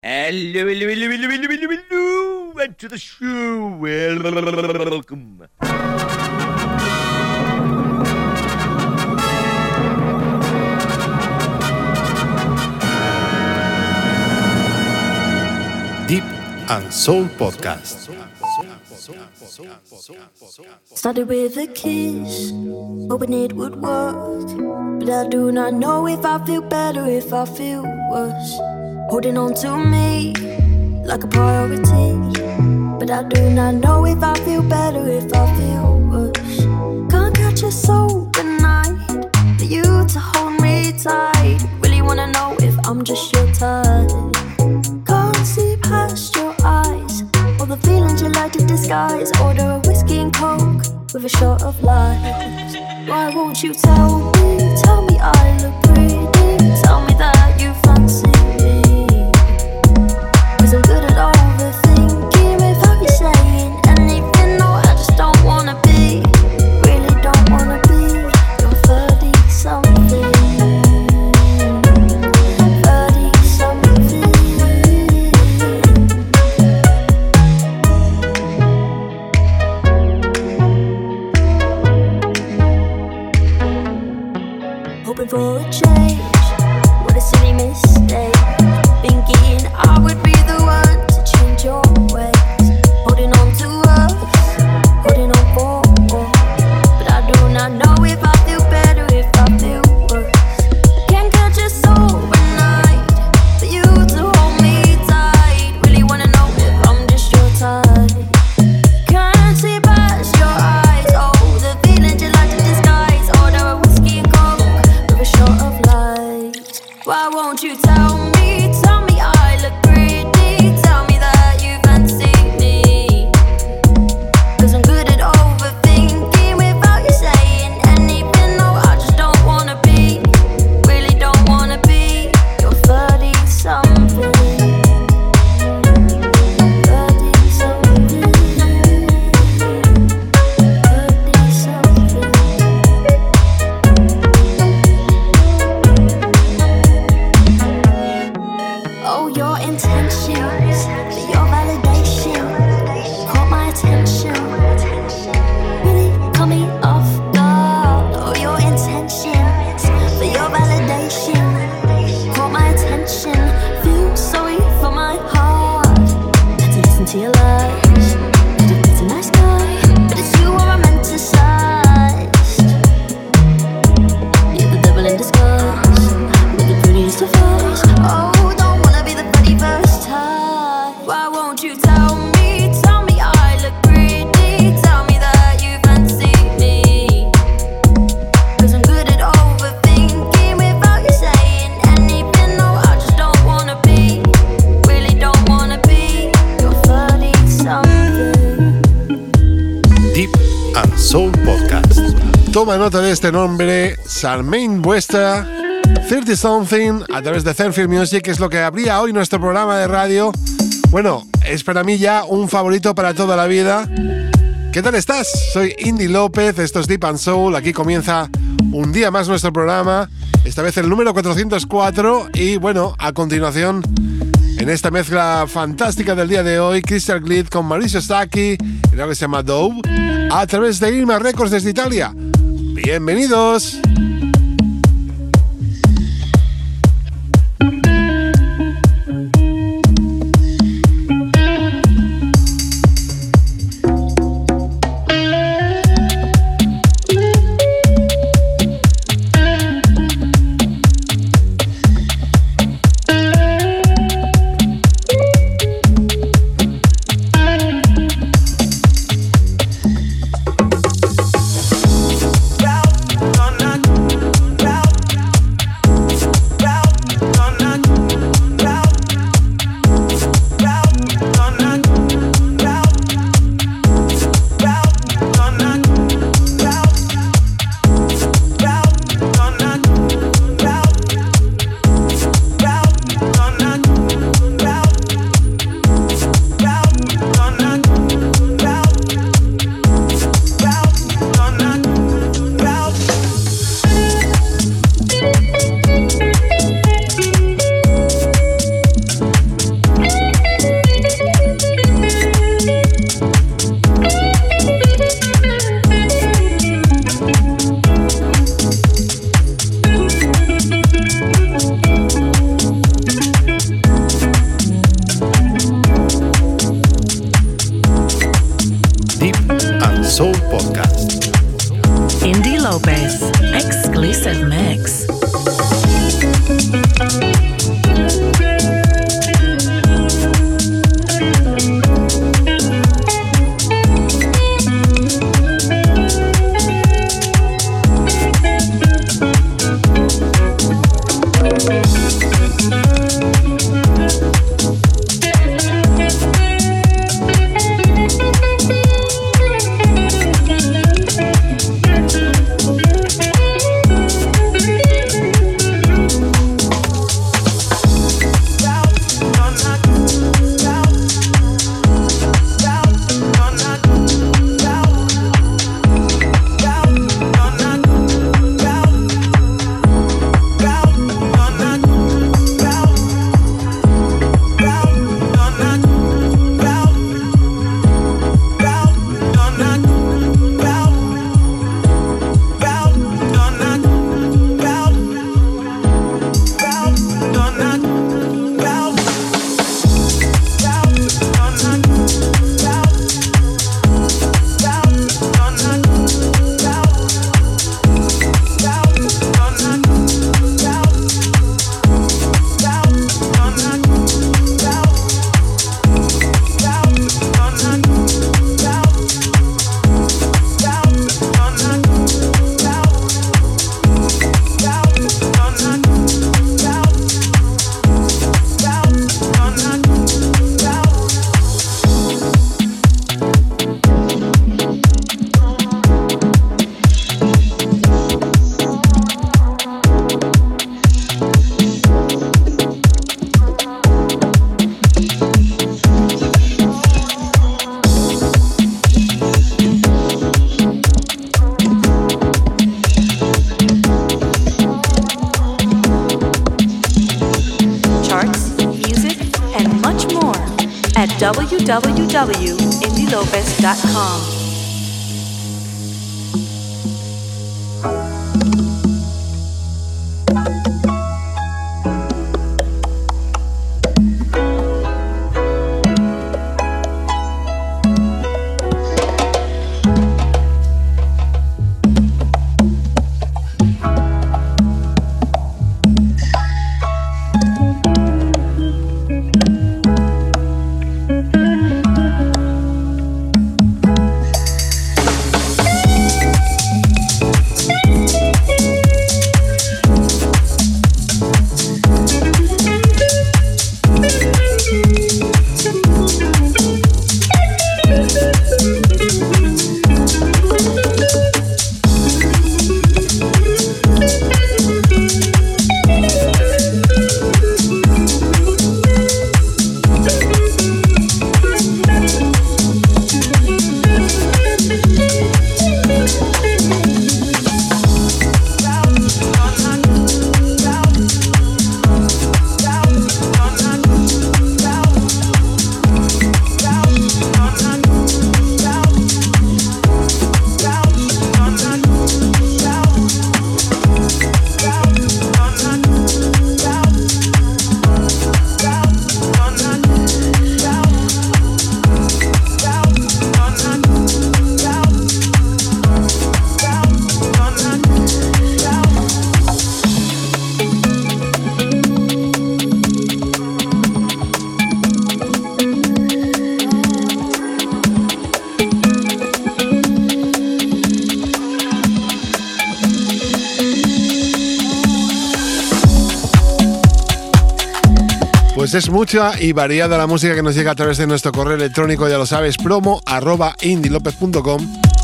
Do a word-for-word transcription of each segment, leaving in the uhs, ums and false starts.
Hello, hello, hello, hello, hello, hello, hello, and to the show. Welcome. Deep and Soul Podcast. Started with a kiss, hoping it would work, but I do not know if I feel better, if I feel worse. Holding on to me like a priority, but I do not know if I feel better, if I feel worse. Can't catch a soul tonight for you to hold me tight. Really wanna know if I'm just your type. Can't see past your eyes, all the feelings you like to disguise. Order a whiskey and coke with a shot of lies. Why won't you tell me, tell me I look pretty, tell me that you fancy me. Cause I'm good at overthinking without you saying anything. No, I just don't wanna be, really don't wanna be your thirty something, thirty something. Hoping for a change, what a silly mistake. Thinking I would be the one to change your ways. Holding on to us, holding on for more. But I do not know if I feel better, if I feel worse. Can't catch a sober night for you to hold me tight. Really wanna know if I'm just your type. Can't see past your eyes, oh, the feelings you like to disguise. Order a whiskey and coke with a shot of light. Why won't you tell me, tell me I look pretty, tell me that you fancy me. Cause I'm good at overthinking without you saying anything. No, I just don't wanna be, really don't wanna be your thirty something, thirty something, thirty something. Oh, your intentions, for your validation, caught my attention, really caught me off guard. Oh, your intentions, for your validation, caught my attention, feel sorry for my heart. Had to listen to your lies, could have picked a nice guy, but it's you who romanticized. You're the devil in disguise, with the prettiest of eyes. Oh, don't wanna be the very first time. Why won't you tell me, tell me I look pretty, tell me that you fancy me. Cause I'm good at overthinking without you saying anything. No, I just don't wanna be, really don't wanna be your thirty something. Deep and Soul Podcast. Toma nota de este nombre, Charmaine Buestra, thirty something, a través de Zenfil Music, es lo que abría hoy nuestro programa de radio. Bueno, es para mí ya un favorito para toda la vida. ¿Qué tal estás? Soy Indy López, esto es Deep and Soul, aquí comienza un día más nuestro programa, esta vez el número cuatrocientos cuatro, y bueno, a continuación, en esta mezcla fantástica del día de hoy, Crystal Gleed con Mauricio Stacchi, en algo que se llama Dove, a través de Irma Records desde Italia. ¡Bienvenidos! Well, I'm not Soul Podcast. Indy Lopez, exclusive mix. w w w dot indy lopez dot com. Pues es mucha y variada la música que nos llega a través de nuestro correo electrónico, ya lo sabes, promo arroba indy lopez punto com.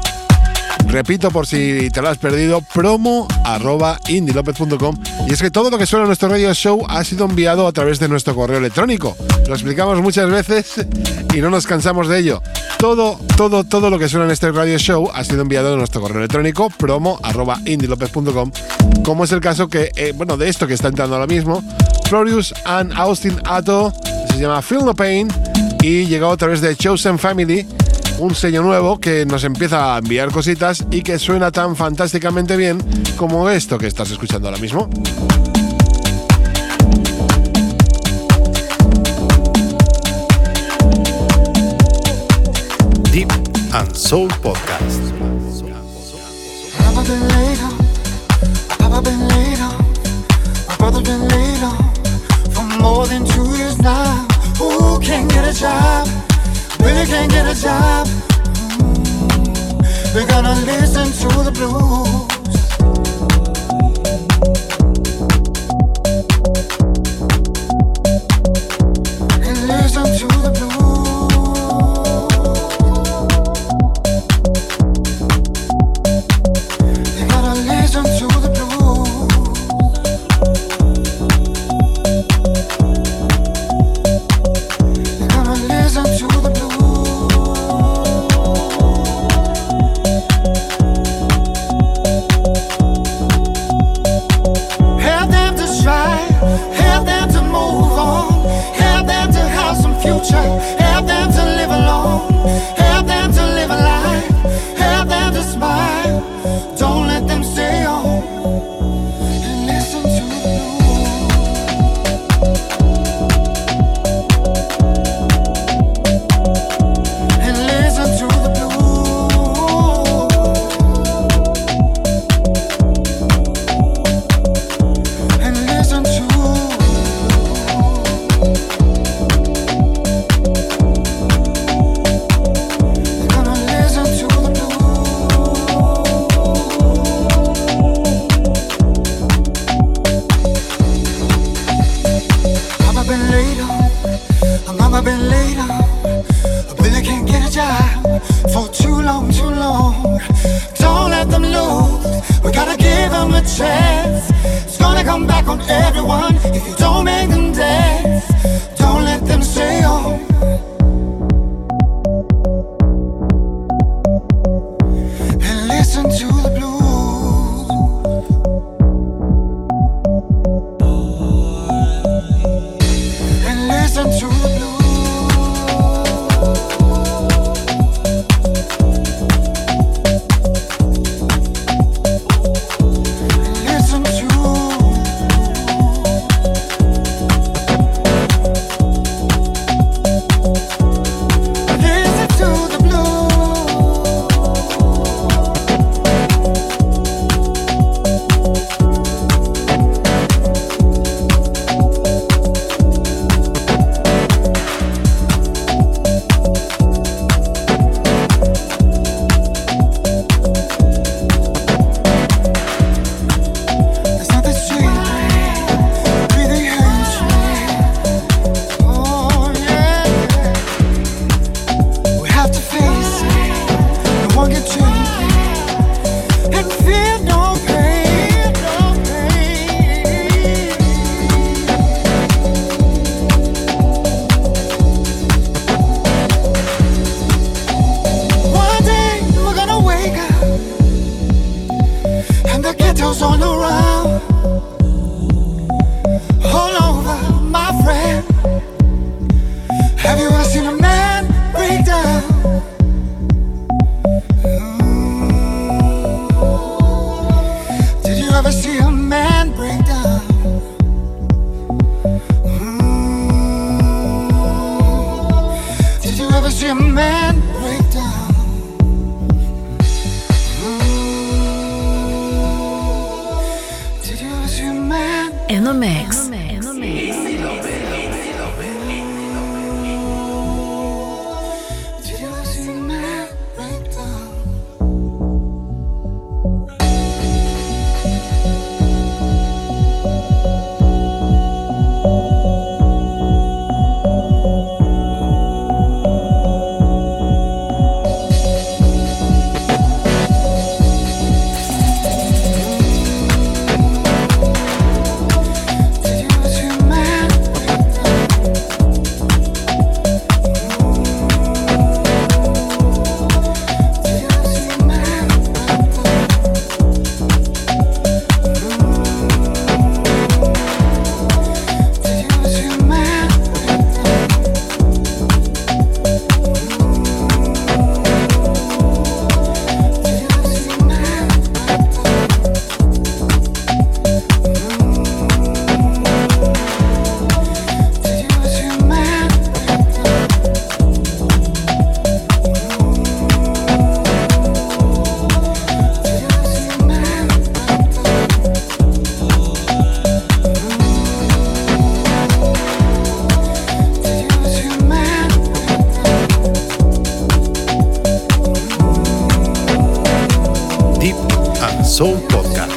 Repito por si te lo has perdido, promo arroba indy lopez punto com. Y es que todo lo que suena en nuestro radio show ha sido enviado a través de nuestro correo electrónico. Lo explicamos muchas veces y no nos cansamos de ello. Todo, todo, todo lo que suena en este radio show ha sido enviado a nuestro correo electrónico, promo arroba indy lopez punto com. Como es el caso que, eh, bueno, de esto que está entrando ahora mismo, Florius and Austin Atto, se llama Feel No Pain y llegó a través de Chosen Family, un sello nuevo que nos empieza a enviar cositas y que suena tan fantásticamente bien como esto que estás escuchando ahora mismo. Deep and Soul Podcast. I've been laid on, I've been laid on, my brother's been laid on for more than two years now. Who can't get a job? Really can't get a job. Mm. We're gonna listen to the blues. And listen to the blues. You gotta listen to the blues. You gotta listen to the blues. Help them to strive, help them to move on, help them to have some future, help them to live alone, help them to live a life, help them to smile. Don't let them stay home and listen to the blues. And listen to the blues. And listen to. You're gonna listen to the Mama been laid on, Mama been laid on. Billy can't get a job for too long, too long. Don't let them lose. We gotta give them a chance. It's gonna come back on everyone if you don't make them dance. Don't let them stay home. And listen to the blues. And listen to the blues. And listen to. Listen to the There's nothing sweet, breathing hatred. Oh yeah, we have to face it. No one can change it. And feel no pain, no pain. One day we're gonna wake up and the ghetto's all around, all over, my friend. Have you ever seen a man break down? Mm. Did you ever see a man break down? Mm. Did you ever see a man break down? Did you ever see a man? In the mix. Did you ever see a man break down? Soul Podcast.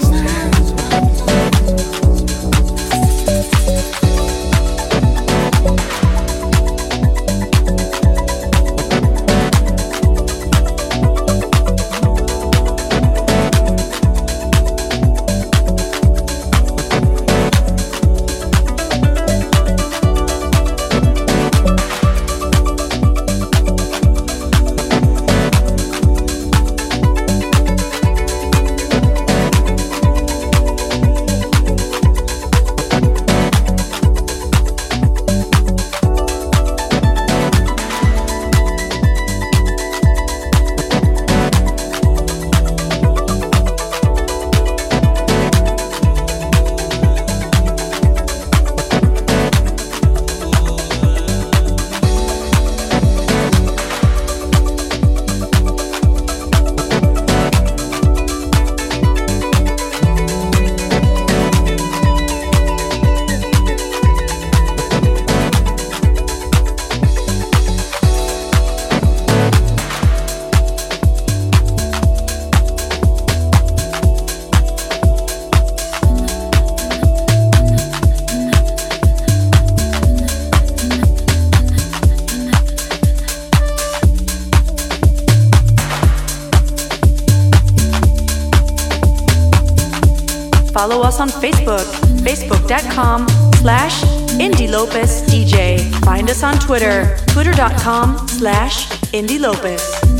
Follow us on Facebook, facebook.com slash Indie Lopez DJ. Find us on Twitter, twitter.com slash Indie Lopez.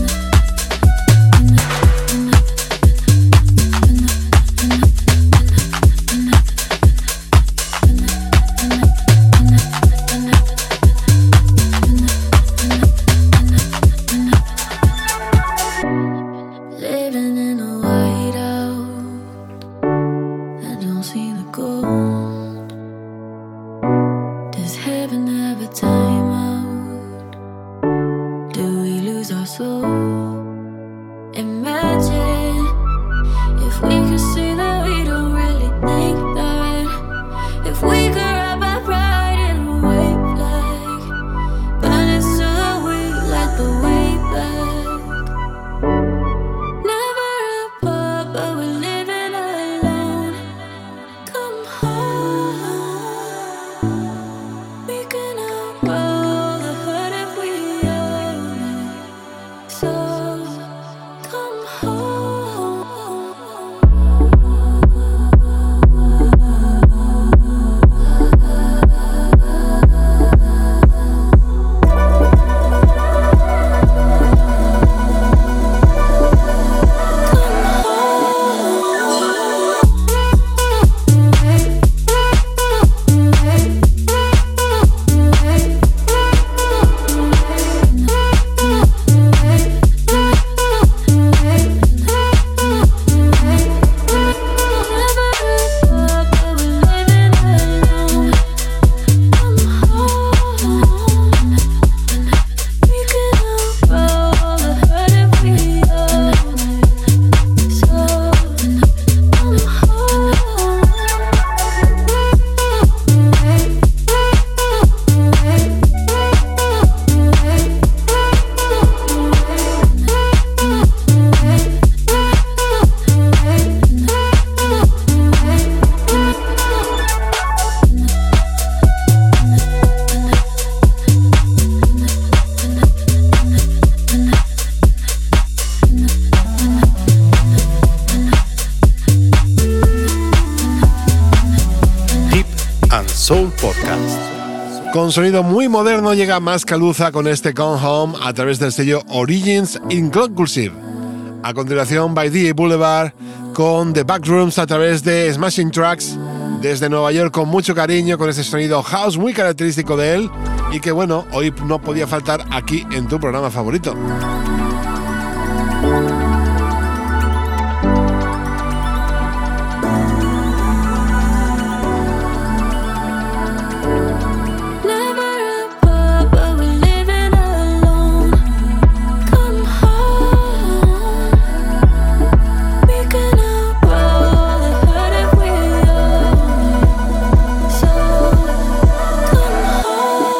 Soul Podcast. Con sonido muy moderno llega Mascaluza con este Come Home a través del sello Origins Inconclusive. A continuación, By D A Boulevard con The Backrooms a través de Smashing Tracks desde Nueva York con mucho cariño, con ese sonido house muy característico de él y que bueno, hoy no podía faltar aquí en tu programa favorito.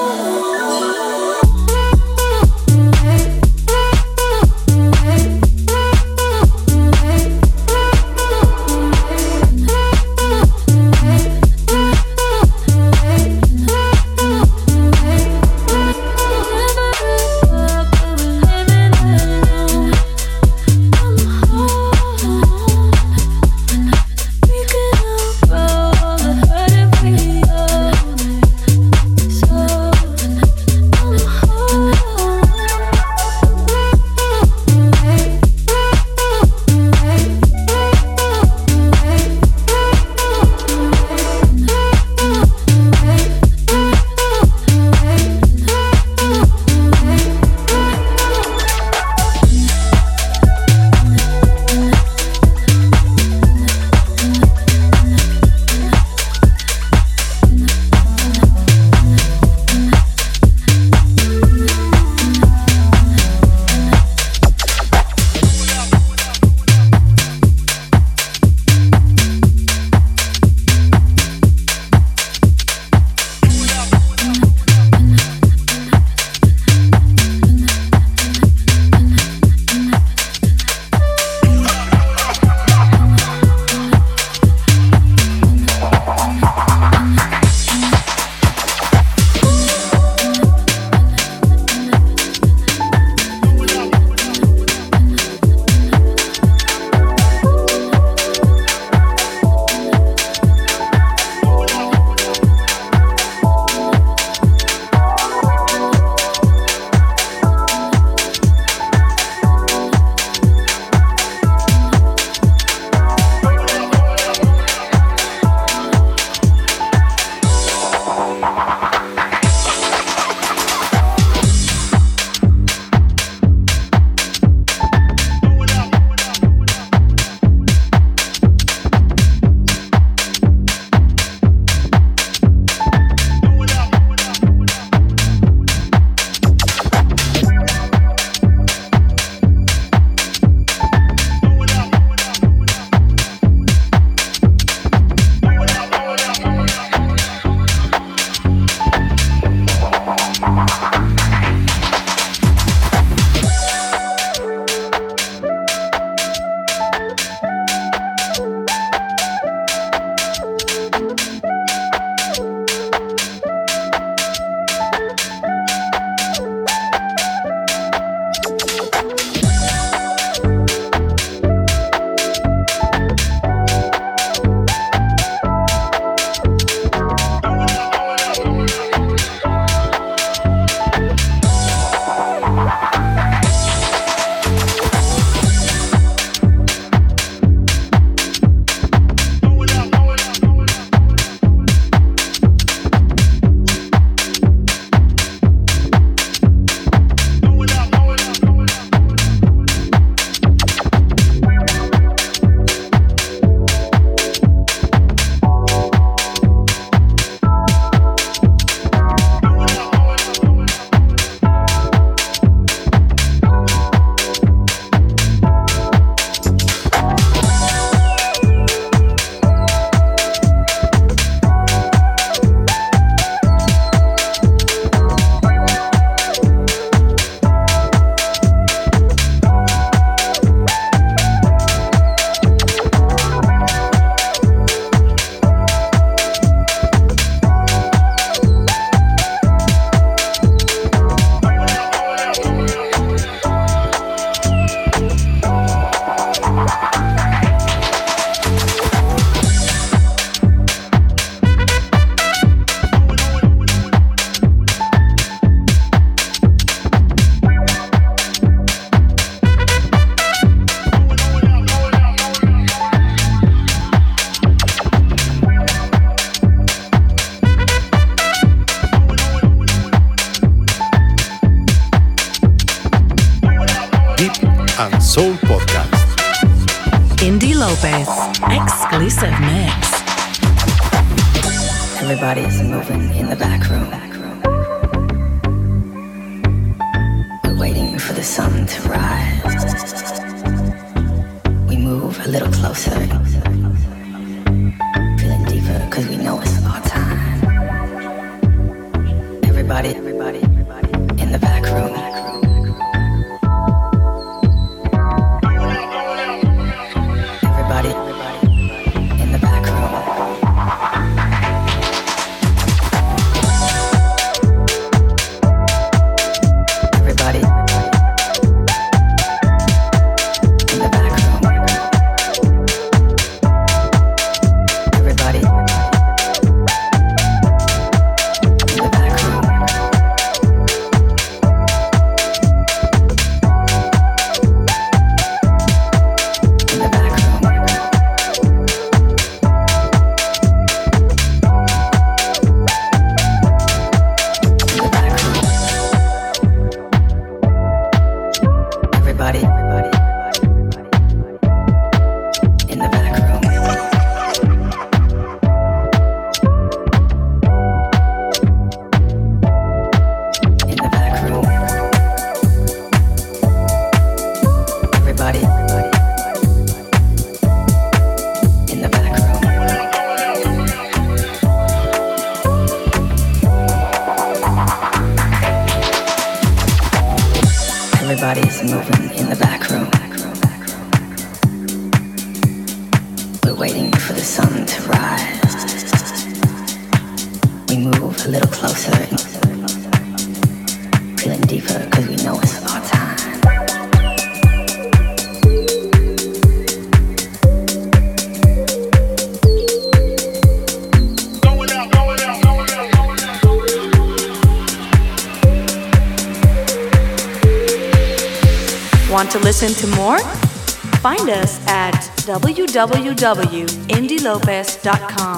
Hey. Soul Podcast. Indy Lopez, exclusive mix. Everybody's moving in the back room. We're waiting for the sun to rise. We move a little closer, feeling deeper, cause we know it's our time. Everybody, everybody, everybody in the back room. Everybody, everybody in the back room. Everybody in the back room. Everybody in the back room. In the back room. In the back room. Everybody, everybody, in the back room. In the back room. Everybody, everybody, in the back room. Everybody's moving in the back room. We're waiting for the sun to rise. We move a little closer, feeling deeper, cause we know it's our time. Want to listen to more? Find us at w w w dot indy lopez dot com.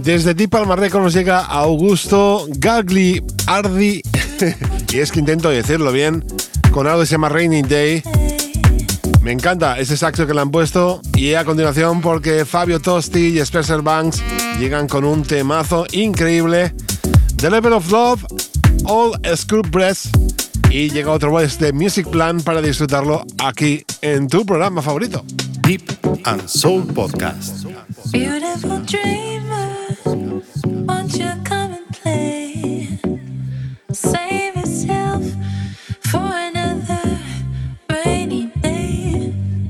Desde Deep Palma Records nos llega Augusto Gagliardi, y es que intento decirlo bien, con algo que se llama Rainy Day. Me encanta ese saxo que le han puesto. Y a continuación, porque Fabio Tosti y Spencer Banks llegan con un temazo increíble, The Level of Love, All Screw Breasts. Y llega otro voice de Music Plan para disfrutarlo aquí en tu programa favorito, Deep and Soul Podcast. Beautiful dreamers, won't you come and play? Save yourself for another rainy day.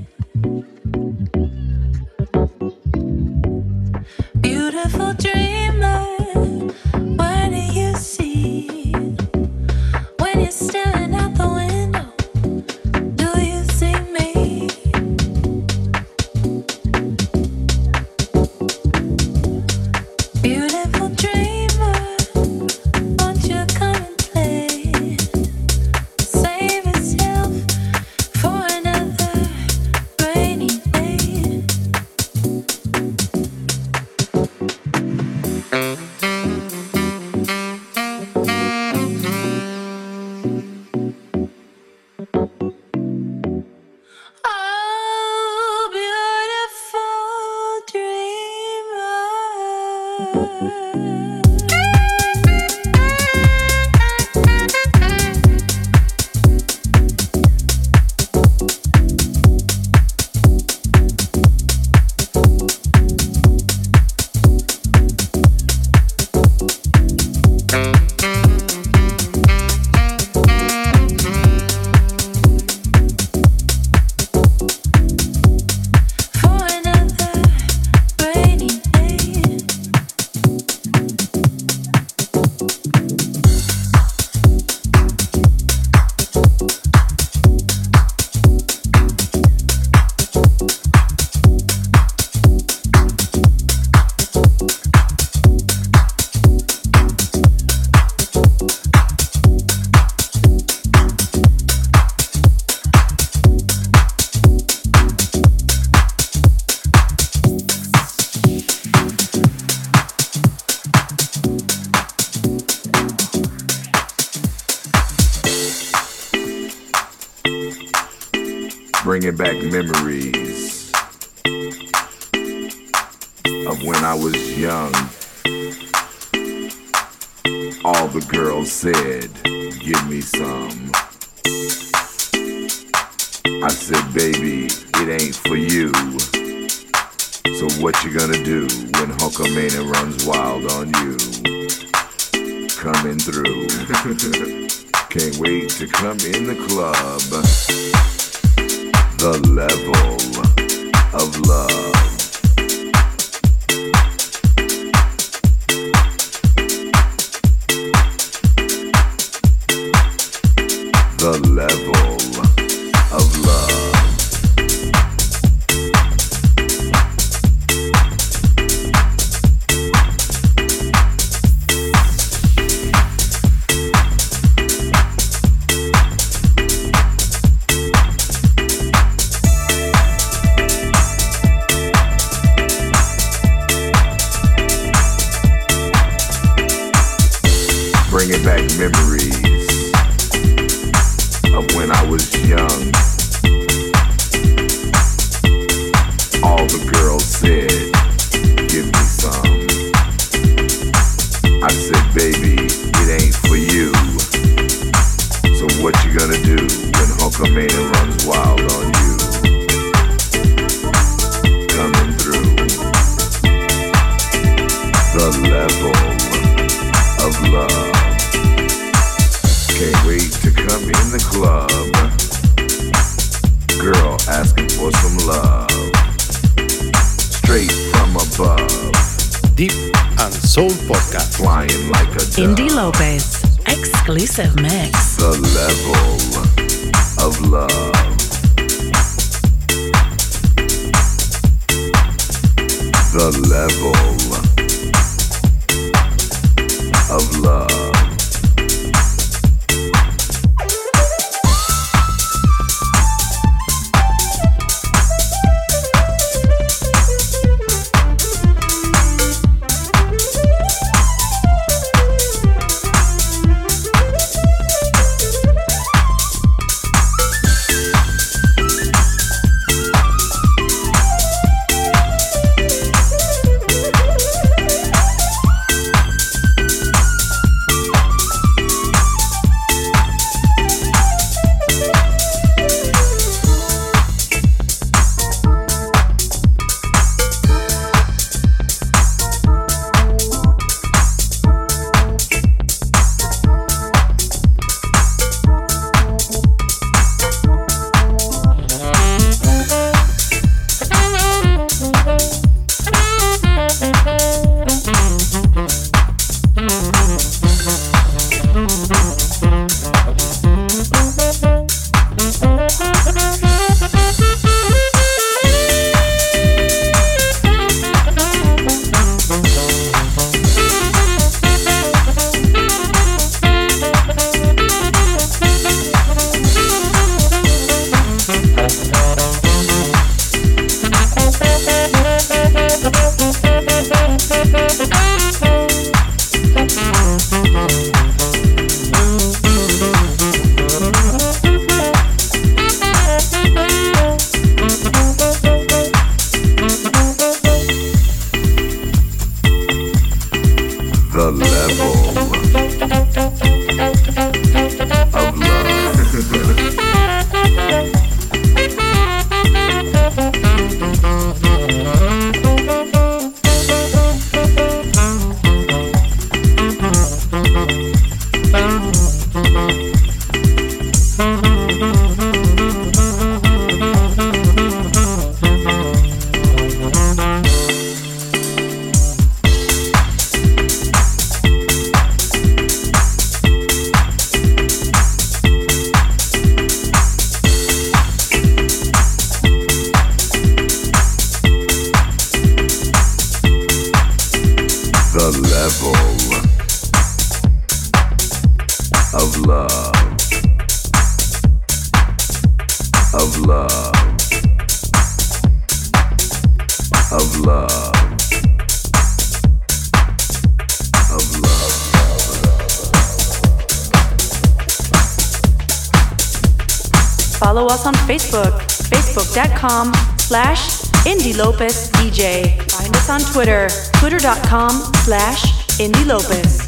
Beautiful dreamer, what do you see when you're staring out the window? Do you see me? Beautiful dreamer, won't you come and play? Save yourself for another rainy day. Oh, beautiful dreamer. For another rainy day. Bringing back memories of when I was young. All the girls said, give me some. I said, baby, it ain't for you. So what you gonna do when Hulkamania runs wild on you? Coming through. Can't wait to come in the club. The level of love. The level of love. Bringing back memories of when I was young. All the girls said, give me some. I said, baby, it ain't for you. So what you gonna do when Hulkamania runs wild on you? Coming through. The level of love. Can't wait to come in the club. Girl asking for some love. Straight from above. Deep and Soul Podcast. Flying like a dove. Indy Lopez, exclusive mix. The level of love. The level of love. The level of love. Follow us on Facebook, facebook.com slash Indie Lopez DJ. Find us on Twitter, twitter.com slash Indie Lopez.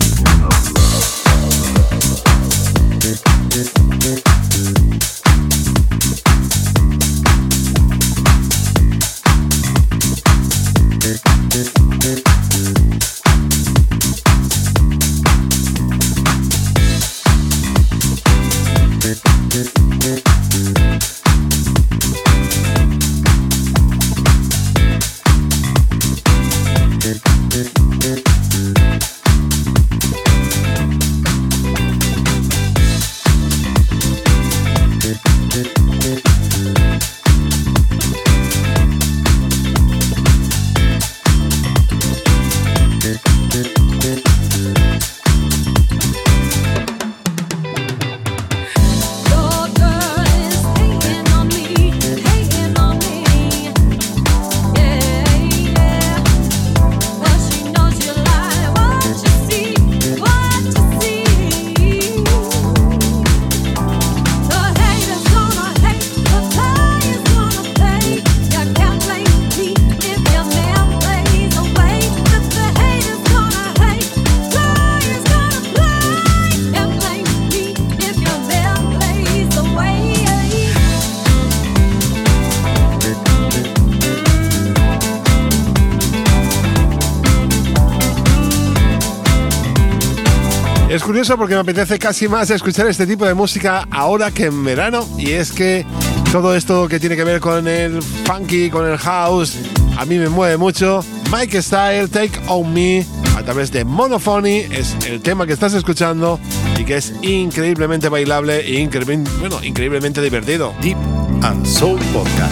Es curioso porque me apetece casi más escuchar este tipo de música ahora que en verano, y es que todo esto que tiene que ver con el funky, con el house, a mí me mueve mucho. Mike Style, Take On Me, a través de Monophony, es el tema que estás escuchando y que es increíblemente bailable e increíble, bueno, increíblemente divertido. Deep and Soul Podcast.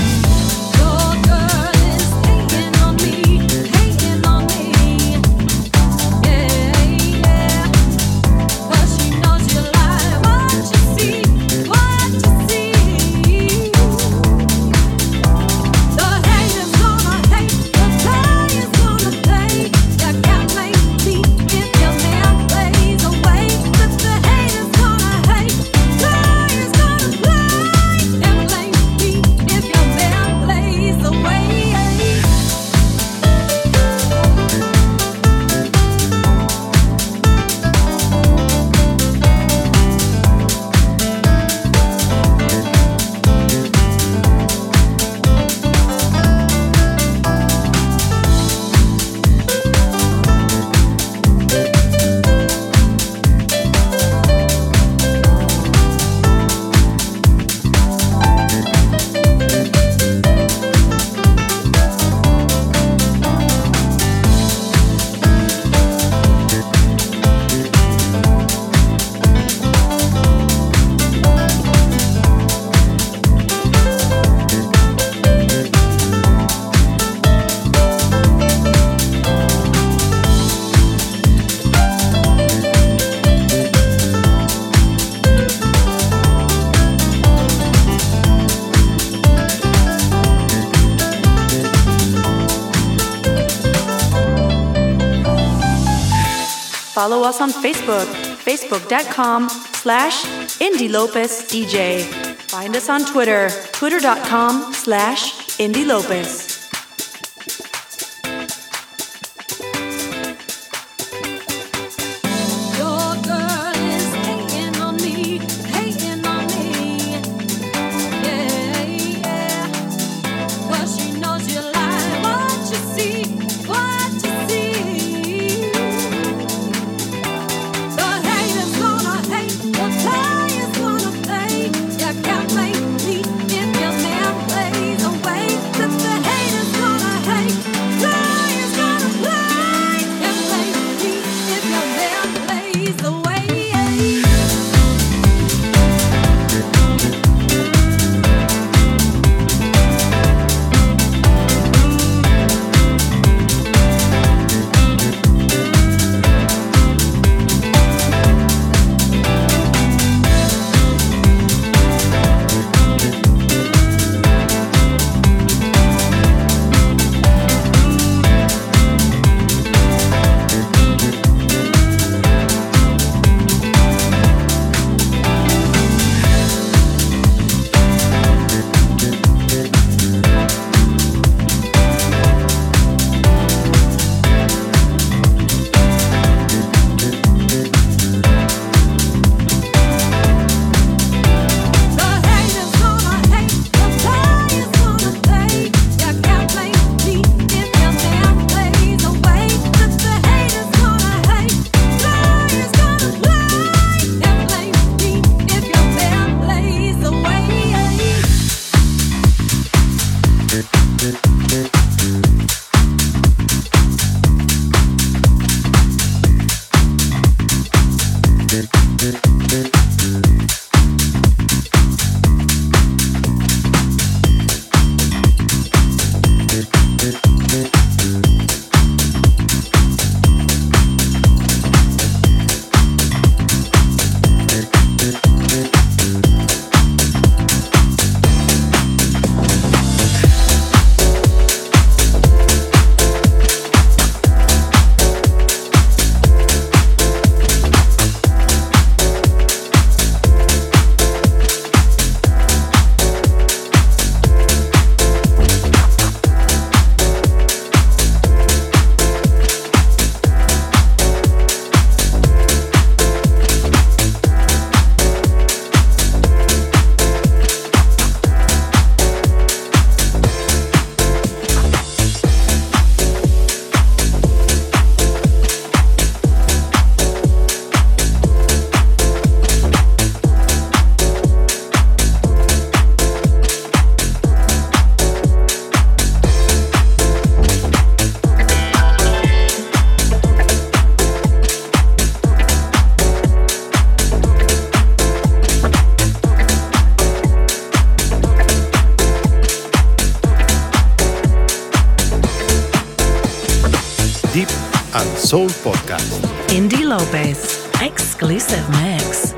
If you're Follow us on Facebook, facebook.com slash Indie Lopez DJ. Find us on Twitter, twitter.com slash Indie Lopez. Deep and Soul Podcast. Indie Lopez, exclusive mix.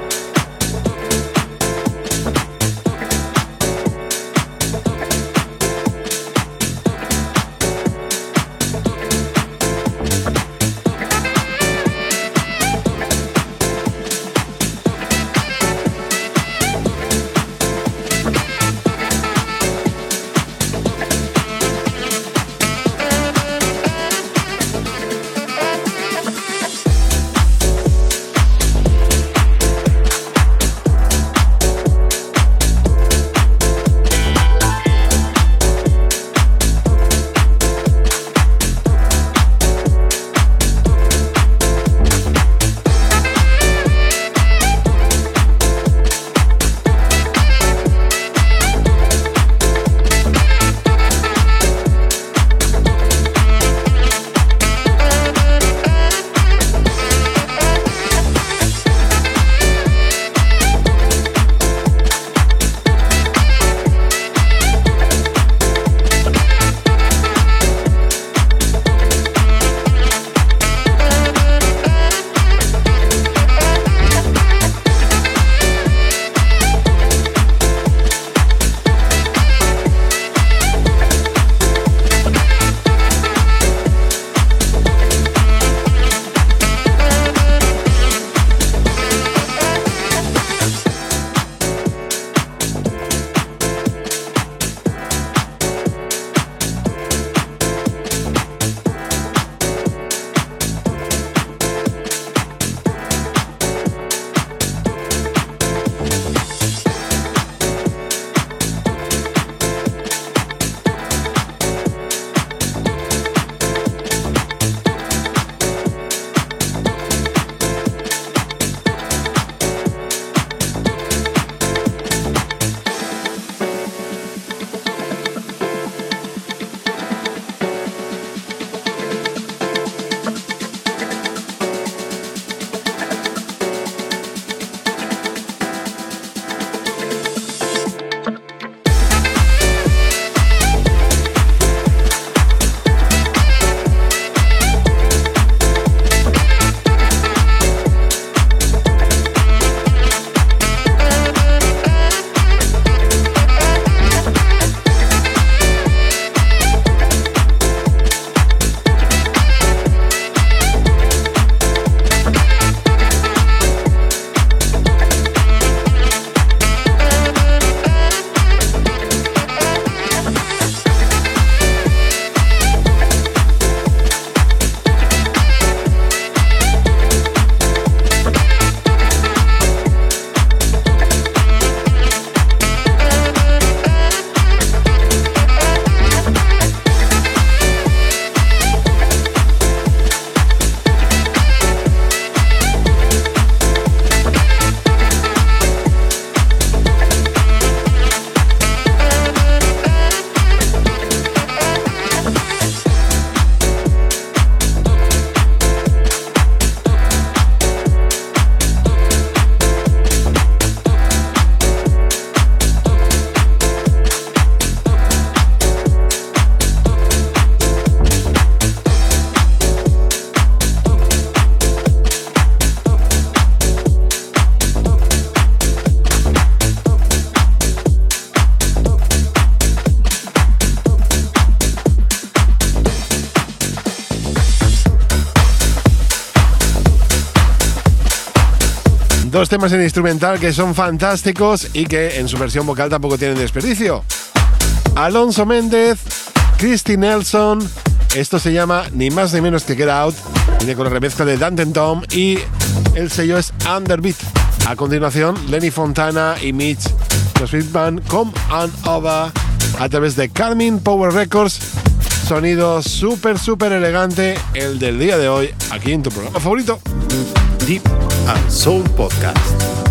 Dos temas en instrumental que son fantásticos y que en su versión vocal tampoco tienen desperdicio. Alonso Méndez, Christy Nelson, esto se llama ni más ni menos que Get Out, viene con la remezcla de Dante and Tom y el sello es Underbeat. A continuación, Lenny Fontana y Mitch, los Friedman, Come On Over, a través de Carmine Power Records. Sonido súper, súper elegante, el del día de hoy, aquí en tu programa favorito. Deep and Soul Podcast.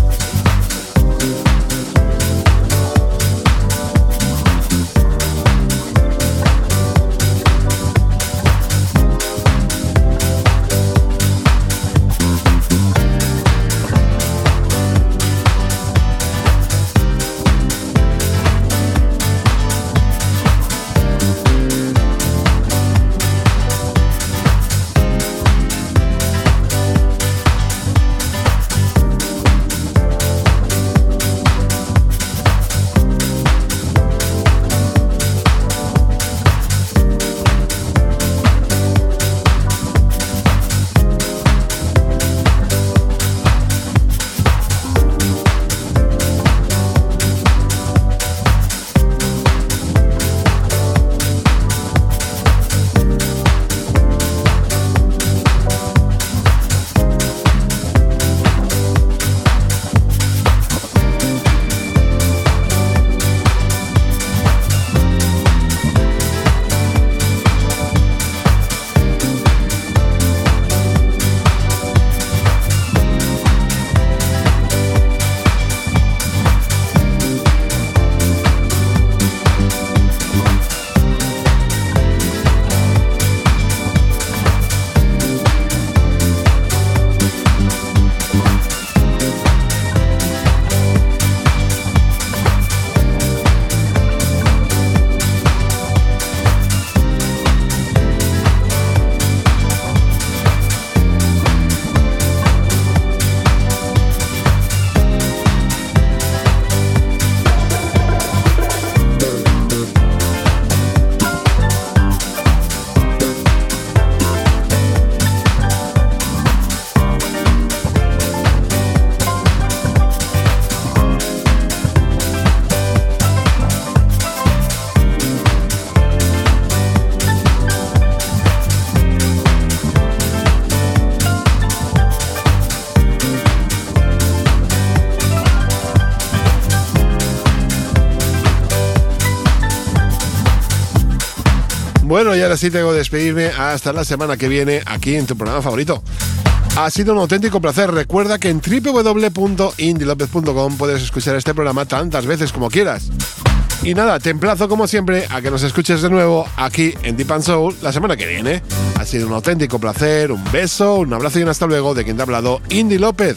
Bueno, y ahora sí tengo que despedirme hasta la semana que viene aquí en tu programa favorito. Ha sido un auténtico placer. Recuerda que en w w w punto indy lopez punto com puedes escuchar este programa tantas veces como quieras. Y nada, te emplazo como siempre a que nos escuches de nuevo aquí en Deep and Soul la semana que viene. Ha sido un auténtico placer, un beso, un abrazo y un hasta luego de quien te ha hablado, Indy López.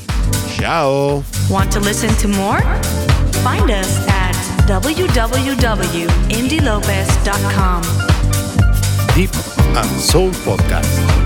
Chao. Want to listen to more? Find us at w w w dot indy lopez dot com. Deep and Soul Podcast.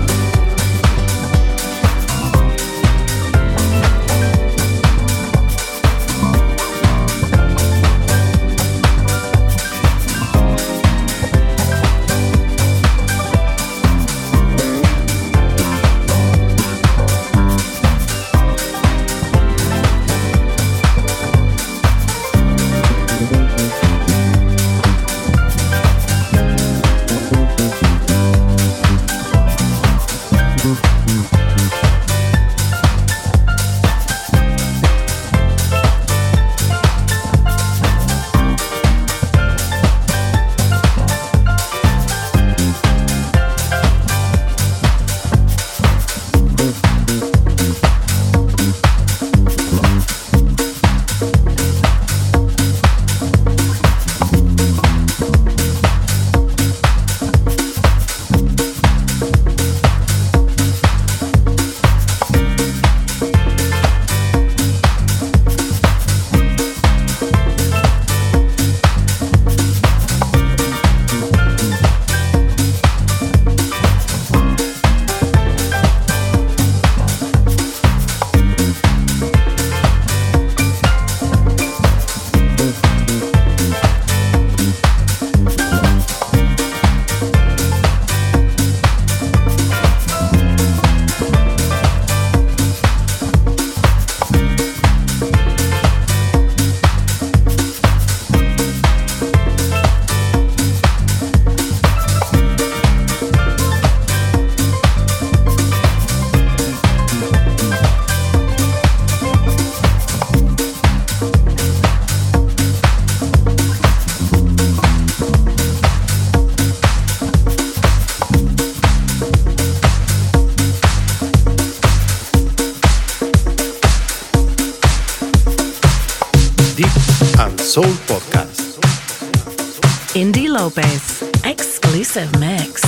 Soul Podcast. Indie Lopez, exclusive mix.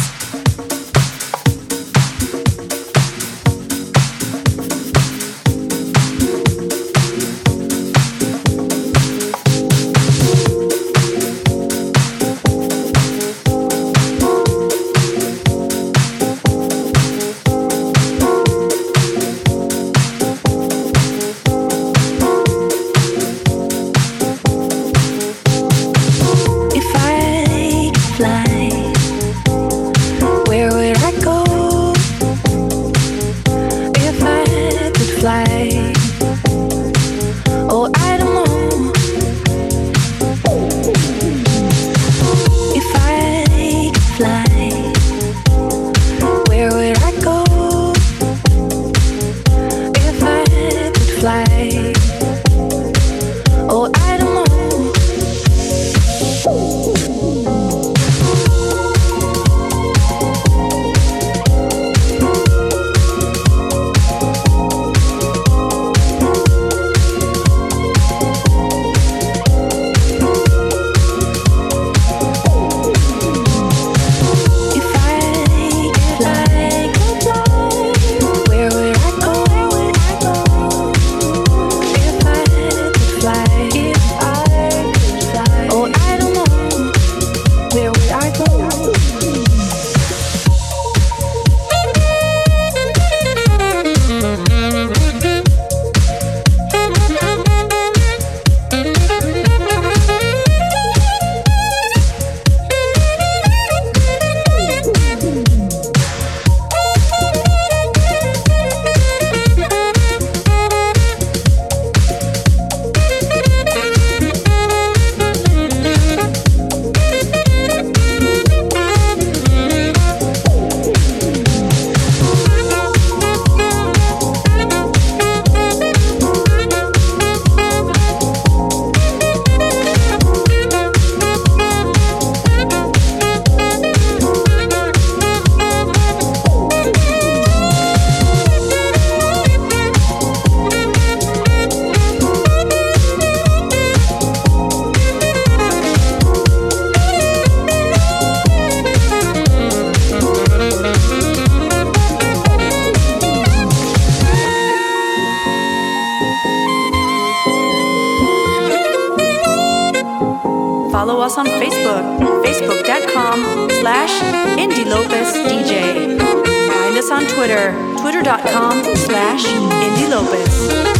Follow us on Facebook, facebook.com slash Indie Lopez DJ. Find us on Twitter, twitter.com slash Indie Lopez.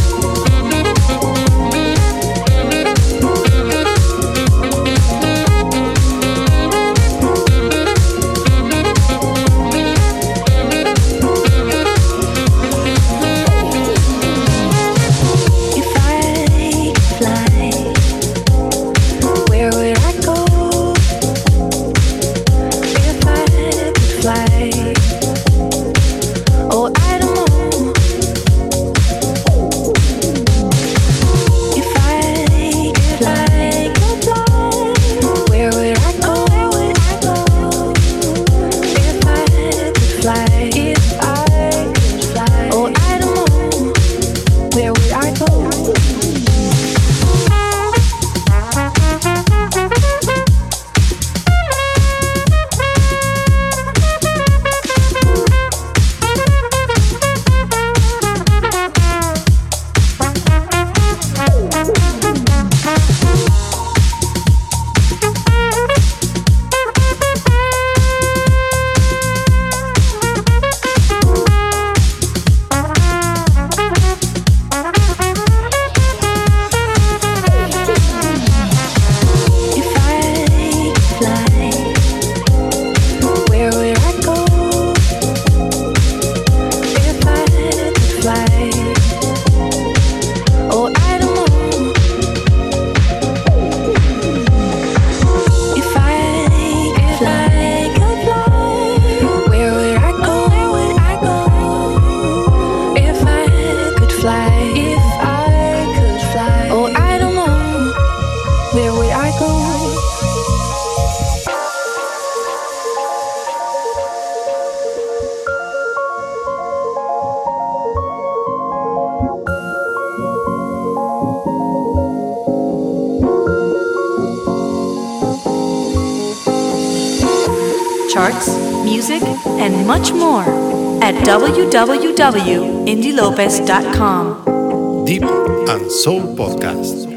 songs, music, and much more at w w w dot indy lopez dot com. Deep and Soul Podcast.